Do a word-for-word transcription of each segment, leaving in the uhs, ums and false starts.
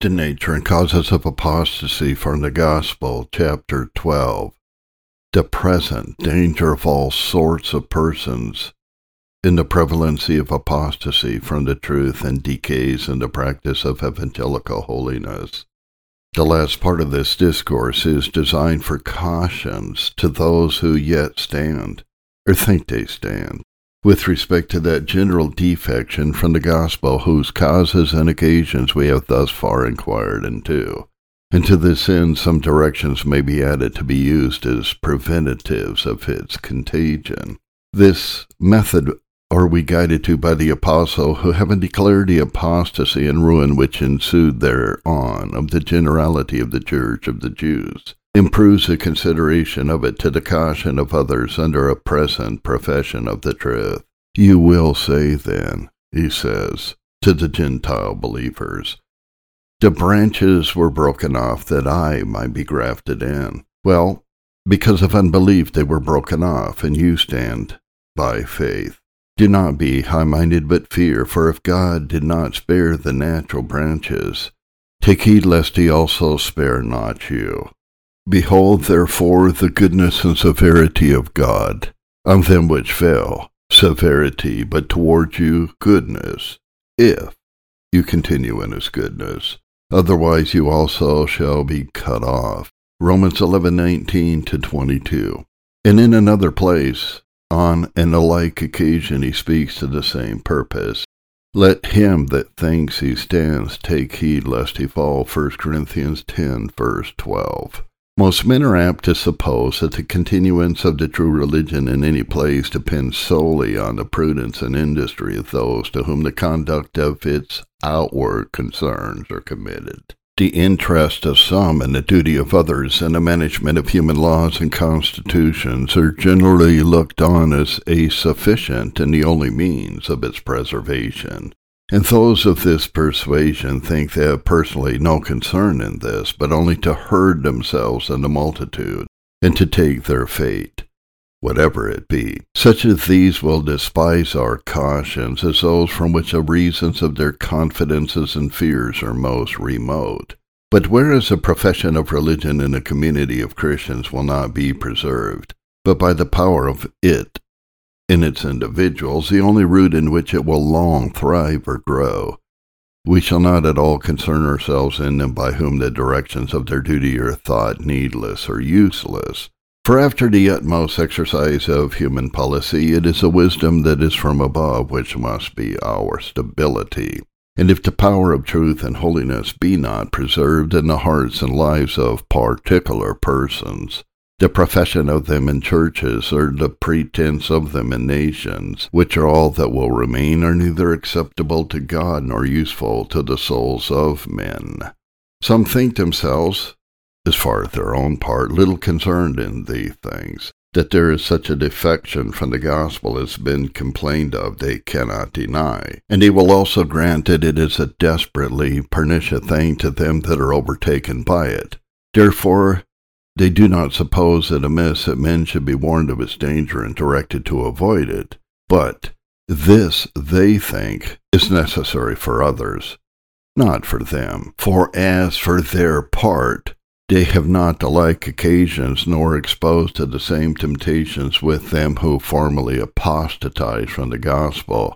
The Nature and Causes of Apostasy from the Gospel, Chapter twelve. The present danger of all sorts of persons in the prevalency of apostasy from the truth and decays in the practice of evangelical holiness. The last part of this discourse is designed for cautions to those who yet stand, or think they stand, with respect to that general defection from the gospel whose causes and occasions we have thus far inquired into. And to this end some directions may be added to be used as preventives of its contagion. This method are we guided to by the apostle, who, having declared the apostasy and ruin which ensued thereon of the generality of the church of the Jews, improves the consideration of it to the caution of others under a present profession of the truth. You will say then, he says, to the Gentile believers, the branches were broken off that I might be grafted in. Well, because of unbelief they were broken off, and you stand by faith. Do not be high-minded, but fear, for if God did not spare the natural branches, take heed lest he also spare not you. Behold, therefore, the goodness and severity of God on them which fell, severity, but toward you goodness, if you continue in his goodness. Otherwise you also shall be cut off. Romans eleven nineteen to twenty-two. And in another place, on an alike occasion, he speaks to the same purpose. Let him that thinks he stands take heed lest he fall. First Corinthians ten, verse twelve. Most men are apt to suppose that the continuance of the true religion in any place depends solely on the prudence and industry of those to whom the conduct of its outward concerns are committed. The interest of some and the duty of others in the management of human laws and constitutions are generally looked on as a sufficient and the only means of its preservation. And those of this persuasion think they have personally no concern in this, but only to herd themselves in the multitude, and to take their fate, whatever it be. Such as these will despise our cautions as those from which the reasons of their confidences and fears are most remote. But whereas a profession of religion in a community of Christians will not be preserved, but by the power of it, in its individuals, the only root in which it will long thrive or grow, we shall not at all concern ourselves in them by whom the directions of their duty are thought needless or useless. For after the utmost exercise of human policy, it is a wisdom that is from above which must be our stability. And if the power of truth and holiness be not preserved in the hearts and lives of particular persons, the profession of them in churches, or the pretense of them in nations, which are all that will remain, are neither acceptable to God nor useful to the souls of men. Some think themselves, as far as their own part, little concerned in these things. That there is such a defection from the gospel as has been complained of, they cannot deny. And he will also grant that it is a desperately pernicious thing to them that are overtaken by it. Therefore, they do not suppose it amiss that men should be warned of its danger and directed to avoid it. But this, they think, is necessary for others, not for them. For as for their part, they have not the like occasions, nor exposed to the same temptations with them who formerly apostatized from the gospel,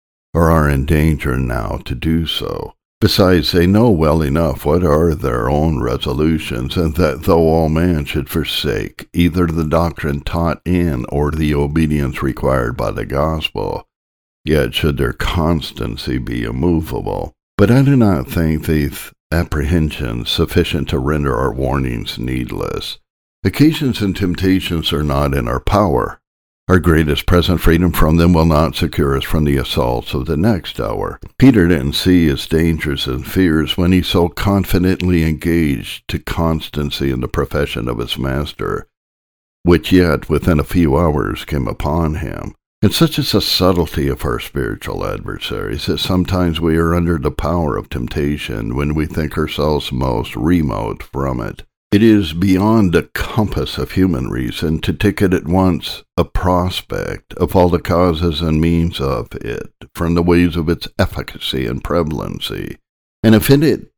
or are in danger now to do so. Besides, they know well enough what are their own resolutions, and that though all man should forsake either the doctrine taught in or the obedience required by the gospel, yet should their constancy be immovable. But I do not think these apprehensions sufficient to render our warnings needless. Occasions and temptations are not in our power. Our greatest present freedom from them will not secure us from the assaults of the next hour. Peter didn't see his dangers and fears when he so confidently engaged to constancy in the profession of his master, which yet within a few hours came upon him. And such is the subtlety of our spiritual adversaries that sometimes we are under the power of temptation when we think ourselves most remote from it. It is beyond the compass of human reason to take it at once a prospect of all the causes and means of it, from the ways of its efficacy and prevalency. And if in it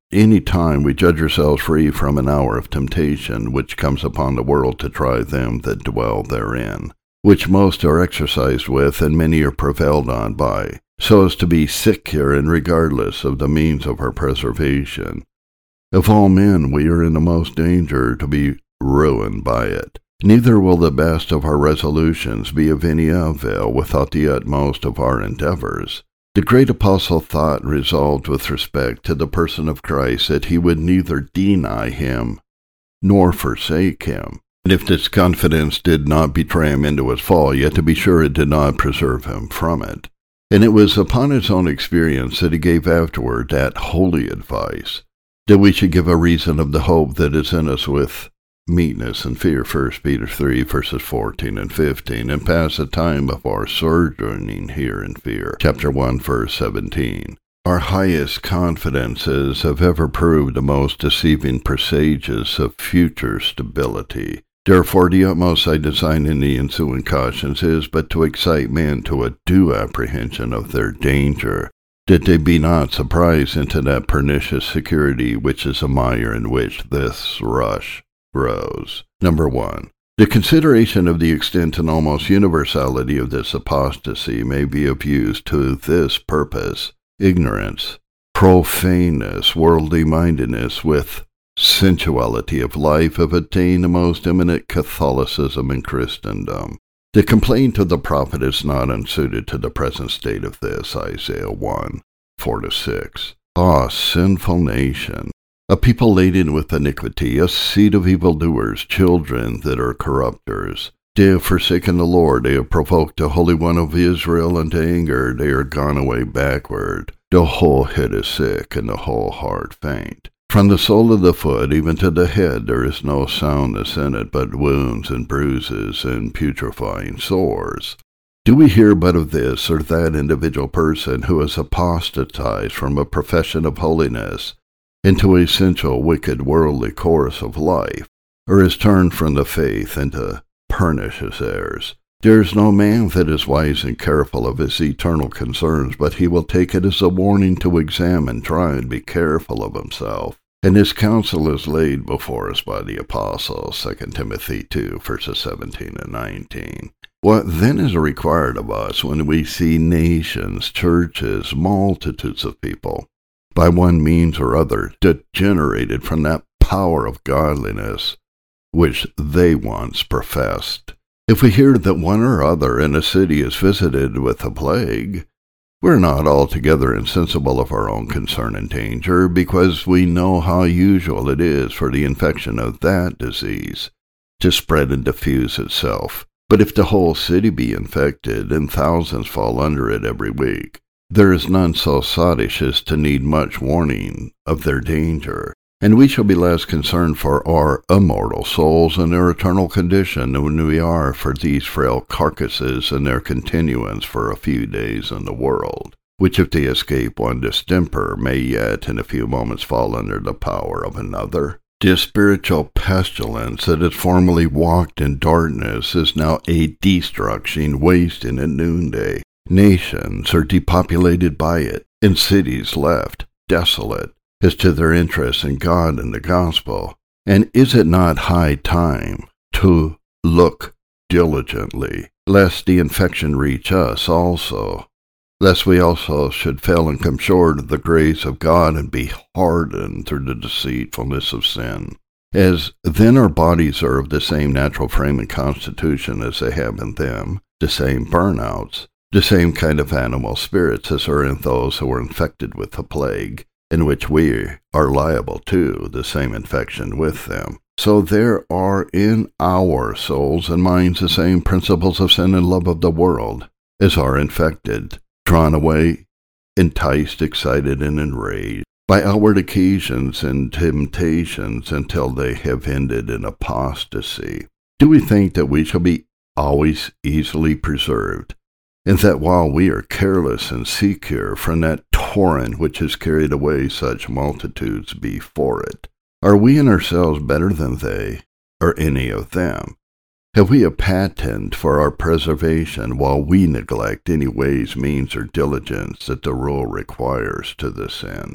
any time we judge ourselves free from an hour of temptation which comes upon the world to try them that dwell therein, which most are exercised with, and many are prevailed on by, so as to be secure and regardless of the means of our preservation. Of all men we are in the most danger to be ruined by it. Neither will the best of our resolutions be of any avail without the utmost of our endeavors. The great apostle thought resolved with respect to the person of Christ that he would neither deny him nor forsake him. And if this confidence did not betray him into his fall, yet to be sure it did not preserve him from it. And it was upon his own experience that he gave afterward that holy advice, that we should give a reason of the hope that is in us with meekness and fear, First Peter three, verses fourteen and fifteen, and pass the time of our sojourning here in fear, chapter one, verse seventeen. Our highest confidences have ever proved the most deceiving presages of future stability. Therefore, the utmost I design in the ensuing cautions is but to excite men to a due apprehension of their danger, that they be not surprised into that pernicious security which is a mire in which this rush grows. Number one. The consideration of the extent and almost universality of this apostasy may be of use to this purpose. Ignorance, profaneness, worldly mindedness, with sensuality of life have attained the most eminent Catholicism in Christendom. The complaint of the prophet is not unsuited to the present state of this, Isaiah one, four to six. Ah, sinful nation! A people laden with iniquity, a seed of evildoers, children that are corrupters. They have forsaken the Lord, they have provoked the Holy One of Israel unto anger, they are gone away backward. The whole head is sick, and the whole heart faint. From the sole of the foot even to the head there is no soundness in it, but wounds and bruises and putrefying sores. Do we hear but of this or that individual person who has apostatized from a profession of holiness into a sensual, wicked, worldly course of life, or is turned from the faith into pernicious errors? There is no man that is wise and careful of his eternal concerns, but he will take it as a warning to examine, try, and be careful of himself. And his counsel is laid before us by the apostle, Second Timothy two, verses seventeen and nineteen. What then is required of us when we see nations, churches, multitudes of people, by one means or other, degenerated from that power of godliness which they once professed? If we hear that one or other in a city is visited with a plague, we are not altogether insensible of our own concern and danger, because we know how usual it is for the infection of that disease to spread and diffuse itself. But if the whole city be infected, and thousands fall under it every week, there is none so sottish as to need much warning of their danger, and we shall be less concerned for our immortal souls and their eternal condition than we are for these frail carcasses and their continuance for a few days in the world, which if they escape one distemper may yet in a few moments fall under the power of another. This spiritual pestilence that had formerly walked in darkness is now a destruction wasting at noonday. Nations are depopulated by it, and cities left desolate as to their interest in God and the gospel. And is it not high time to look diligently, lest the infection reach us also, lest we also should fail and come short of the grace of God and be hardened through the deceitfulness of sin? As then our bodies are of the same natural frame and constitution as they have in them, the same burnouts, the same kind of animal spirits as are in those who are infected with the plague, in which we are liable to the same infection with them. So there are in our souls and minds the same principles of sin and love of the world, as are infected, drawn away, enticed, excited, and enraged by outward occasions and temptations until they have ended in apostasy. Do we think that we shall be always easily preserved, and that while we are careless and secure from that torrent which has carried away such multitudes before it, are we in ourselves better than they, or any of them? Have we a patent for our preservation while we neglect any ways, means, or diligence that the rule requires to this end?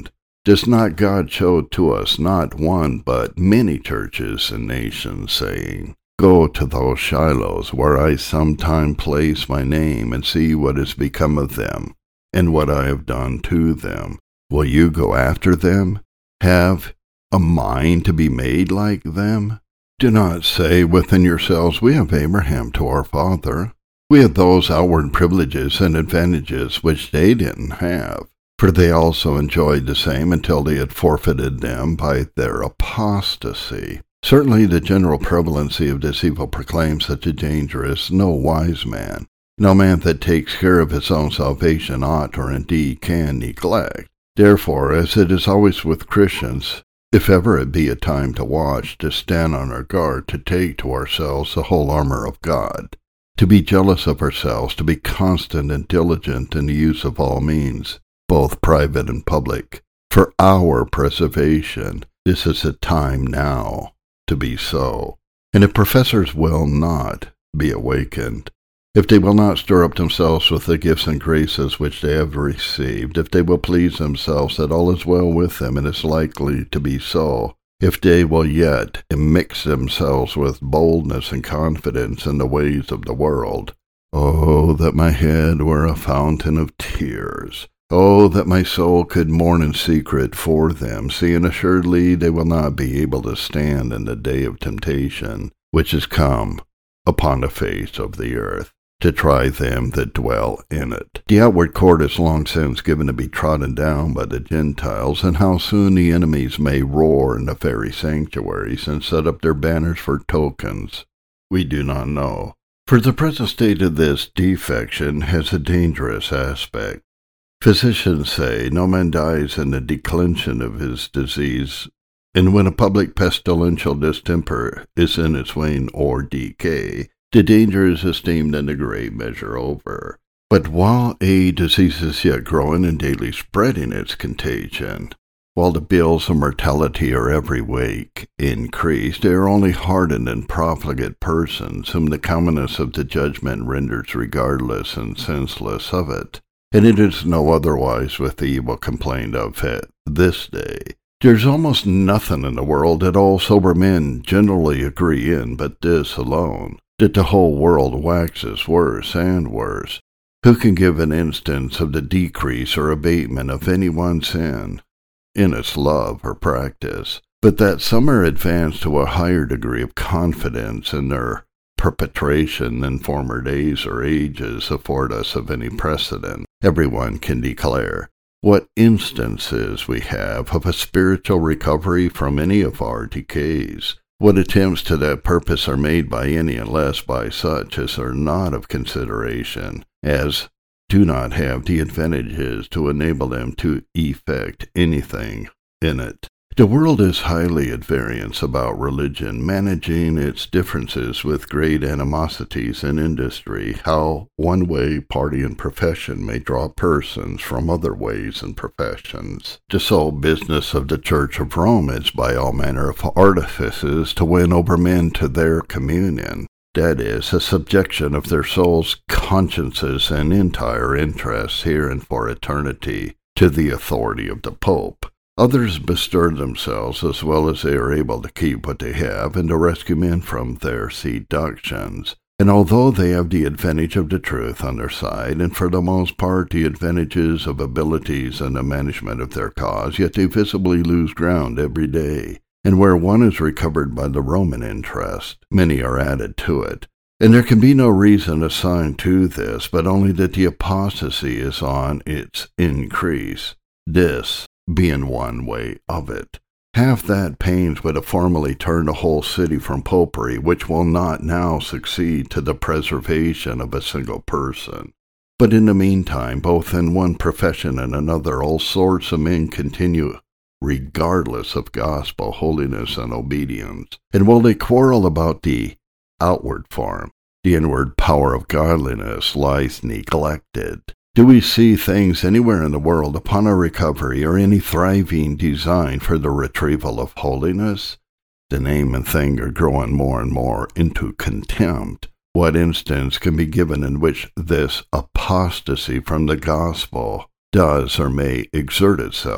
Does not God show to us not one but many churches and nations, saying, Go to those Shilohs where I sometime place my name, and see what is become of them, and what I have done to them. Will you go after them? Have a mind to be made like them? Do not say within yourselves, We have Abraham to our father. We have those outward privileges and advantages which they didn't have, for they also enjoyed the same until they had forfeited them by their apostasy. Certainly the general prevalency of this evil proclaims such a danger as no wise man, no man that takes care of his own salvation ought or indeed can neglect. Therefore, as it is always with Christians, if ever it be a time to watch, to stand on our guard, to take to ourselves the whole armor of God, to be jealous of ourselves, to be constant and diligent in the use of all means, both private and public, for our preservation. This is the time now to be so. And if professors will not be awakened, if they will not stir up themselves with the gifts and graces which they have received, if they will please themselves that all is well with them and is likely to be so, if they will yet mix themselves with boldness and confidence in the ways of the world, oh, that my head were a fountain of tears! Oh, that my soul could mourn in secret for them, seeing assuredly they will not be able to stand in the day of temptation, which is come upon the face of the earth, to try them that dwell in it. The outward court is long since given to be trodden down by the Gentiles, and how soon the enemies may roar in the very sanctuaries, and set up their banners for tokens, we do not know. For the present state of this defection has a dangerous aspect. Physicians say no man dies in the declension of his disease, and when a public pestilential distemper is in its wane or decay, the danger is esteemed in a great measure over. But while a disease is yet growing and daily spreading its contagion, while the bills of mortality are every week increased, they are only hardened and profligate persons, whom the commonness of the judgment renders regardless and senseless of it. And it is no otherwise with the evil complained of at this day. There's almost nothing in the world that all sober men generally agree in but this alone, that the whole world waxes worse and worse. Who can give an instance of the decrease or abatement of any one sin in its love or practice, but that some are advanced to a higher degree of confidence in their perpetration than former days or ages afford us of any precedent? Everyone can declare what instances we have of a spiritual recovery from any of our decays. What attempts to that purpose are made by any, unless by such as are not of consideration, as do not have the advantages to enable them to effect anything in it. The world is highly at variance about religion, managing its differences with great animosities in industry, how one way, party, and profession may draw persons from other ways and professions. The sole business of the Church of Rome is by all manner of artifices to win over men to their communion, that is, a subjection of their souls, consciences, and entire interests here and for eternity to the authority of the Pope. Others bestir themselves as well as they are able to keep what they have, and to rescue men from their seductions. And although they have the advantage of the truth on their side, and for the most part the advantages of abilities and the management of their cause, yet they visibly lose ground every day. And where one is recovered by the Roman interest, many are added to it. And there can be no reason assigned to this, but only that the apostasy is on its increase. This being one way of it. Half that pains would have formerly turned a whole city from popery, which will not now succeed to the preservation of a single person. But in the meantime, both in one profession and another, all sorts of men continue, regardless of gospel, holiness, and obedience. And while they quarrel about the outward form, the inward power of godliness lies neglected. Do we see things anywhere in the world upon our recovery, or any thriving design for the retrieval of holiness? The name and thing are growing more and more into contempt. What instance can be given in which this apostasy from the gospel does or may exert itself?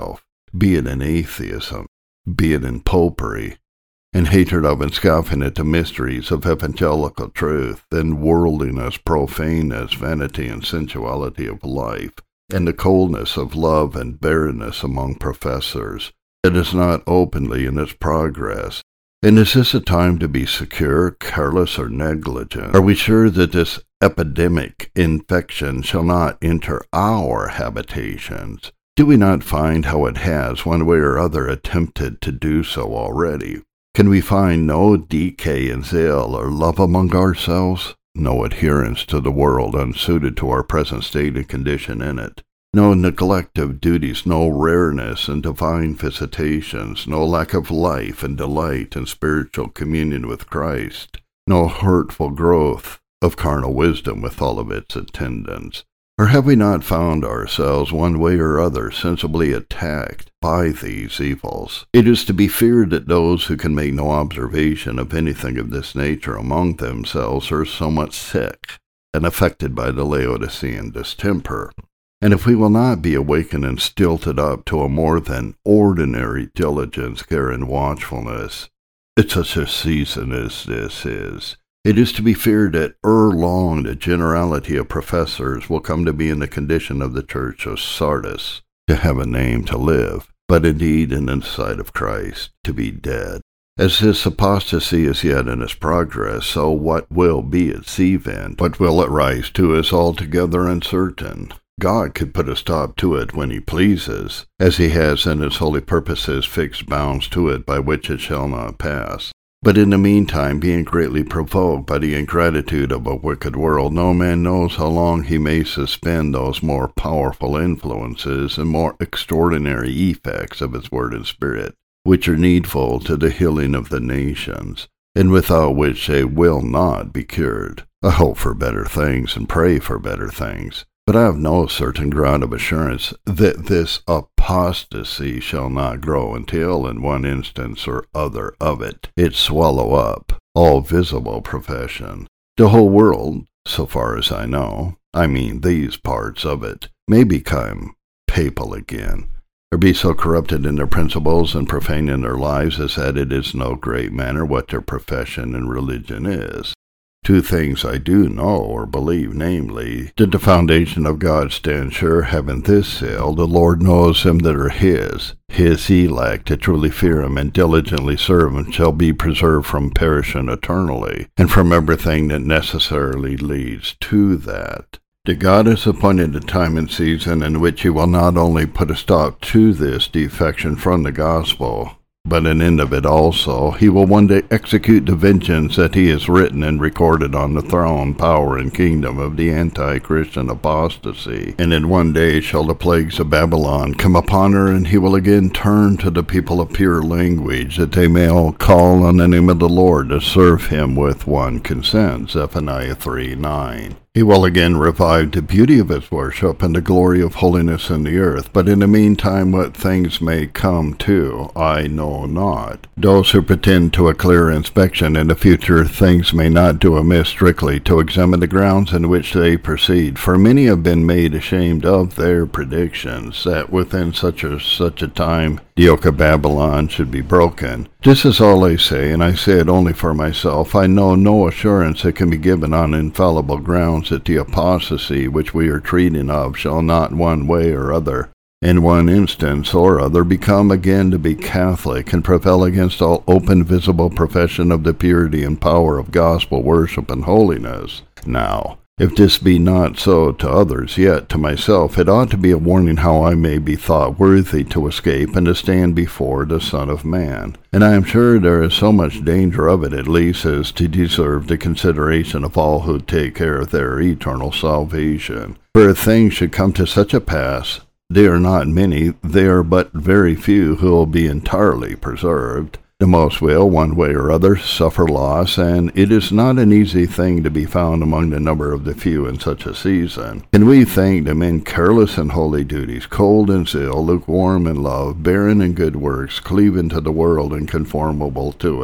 be it in atheism, be it in popery, and hatred of and scoffing at the mysteries of evangelical truth, and worldliness, profaneness, vanity, and sensuality of life, and the coldness of love and barrenness among professors, that is not openly in its progress. And is this a time to be secure, careless, or negligent? Are we sure that this epidemic infection shall not enter our habitations? Do we not find how it has, one way or other, attempted to do so already? Can we find no decay in zeal or love among ourselves? No adherence to the world unsuited to our present state and condition in it? No neglect of duties, no rareness in divine visitations, no lack of life and delight in spiritual communion with Christ, no hurtful growth of carnal wisdom with all of its attendants? Or have we not found ourselves, one way or other, sensibly attacked by these evils? It is to be feared that those who can make no observation of anything of this nature among themselves are somewhat sick and affected by the Laodicean distemper. And if we will not be awakened and stilted up to a more than ordinary diligence, care, and watchfulness, at such a season as this is, it is to be feared that ere long the generality of professors will come to be in the condition of the church of Sardis, to have a name to live, but indeed in the sight of Christ to be dead. As this apostasy is yet in its progress, so what will be its event, what will it rise to, is altogether uncertain. God could put a stop to it when he pleases, as he has in his holy purposes fixed bounds to it by which it shall not pass. But in the meantime, being greatly provoked by the ingratitude of a wicked world, no man knows how long he may suspend those more powerful influences and more extraordinary effects of his word and spirit, which are needful to the healing of the nations, and without which they will not be cured. I hope for better things and pray for better things, but I have no certain ground of assurance that this apostasy shall not grow until, in one instance or other of it, it swallow up all visible profession. The whole world, so far as I know, I mean these parts of it, may become papal again, or be so corrupted in their principles and profane in their lives as that it is no great matter what their profession and religion is. Two things I do know or believe, namely, that the foundation of God stands sure, having this seal: the Lord knows them that are his, his elect, that truly fear him and diligently serve him, shall be preserved from perishing eternally, and from everything that necessarily leads to that. That God has appointed a time and season in which he will not only put a stop to this defection from the gospel, but an end of it also. He will one day execute the vengeance that he has written and recorded on the throne, power, and kingdom of the anti-Christian apostasy. And in one day shall the plagues of Babylon come upon her, and he will again turn to the people of pure language, that they may all call on the name of the Lord to serve him with one consent. Zephaniah three nine. He will again revive the beauty of his worship and the glory of holiness in the earth. But in the meantime, what things may come to, I know not. Those who pretend to a clear inspection in the future things may not do amiss strictly to examine the grounds in which they proceed, for many have been made ashamed of their predictions, that within such or such a time the yoke of Babylon should be broken. This is all I say, and I say it only for myself. I know no assurance that can be given on infallible grounds that the apostasy which we are treating of shall not one way or other, in one instance or other, become again to be Catholic, and prevail against all open visible profession of the purity and power of gospel worship and holiness. Now, if this be not so to others, yet to myself it ought to be a warning how I may be thought worthy to escape and to stand before the Son of Man. And I am sure there is so much danger of it, at least, as to deserve the consideration of all who take care of their eternal salvation. For if things should come to such a pass, they are not many, they are but very few who will be entirely preserved. The most will, one way or other, suffer loss, and it is not an easy thing to be found among the number of the few in such a season. Can we think the men careless in holy duties, cold in zeal, lukewarm in love, barren in good works, cleaving to the world and conformable to it,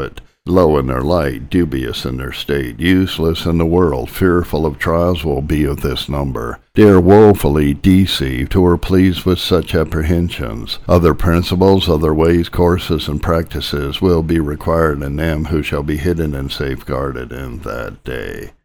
low in their light, dubious in their state, useless in the world, fearful of trials will be of this number. They are woefully deceived who are pleased with such apprehensions. Other principles, other ways, courses, and practices will be required in them who shall be hidden and safeguarded in that day.